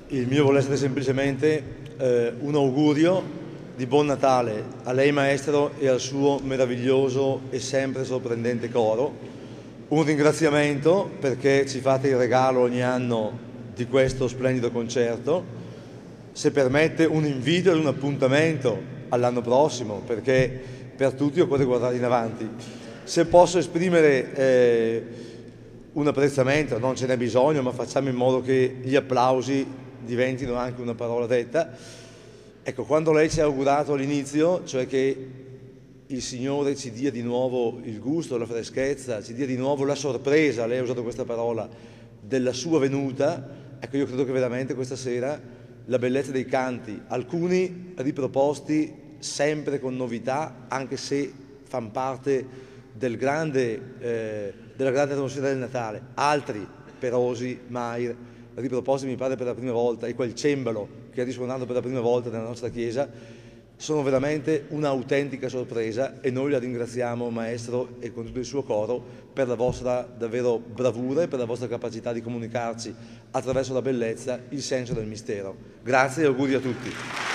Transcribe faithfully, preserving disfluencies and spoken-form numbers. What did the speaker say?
il mio vuole essere semplicemente eh, un augurio di buon Natale a lei maestro e al suo meraviglioso e sempre sorprendente coro, un ringraziamento perché ci fate il regalo ogni anno di questo splendido concerto, se permette un invito ed un appuntamento all'anno prossimo, perché per tutti occorre guardare in avanti. Se posso esprimere eh, un apprezzamento, non ce n'è bisogno, ma facciamo in modo che gli applausi diventino anche una parola detta. Ecco, quando lei ci ha augurato all'inizio, cioè che il Signore ci dia di nuovo il gusto, la freschezza, ci dia di nuovo la sorpresa, lei ha usato questa parola, della sua venuta, ecco, io credo che veramente questa sera la bellezza dei canti, alcuni riproposti sempre con novità, anche se fanno parte del grande, eh, della grande atmosfera del Natale, altri perosi, mai riproposti mi pare per la prima volta, e quel cembalo che ha risuonato per la prima volta nella nostra chiesa, sono veramente un'autentica sorpresa e noi la ringraziamo, maestro, e con tutto il suo coro per la vostra davvero bravura e per la vostra capacità di comunicarci attraverso la bellezza il senso del mistero. Grazie e auguri a tutti.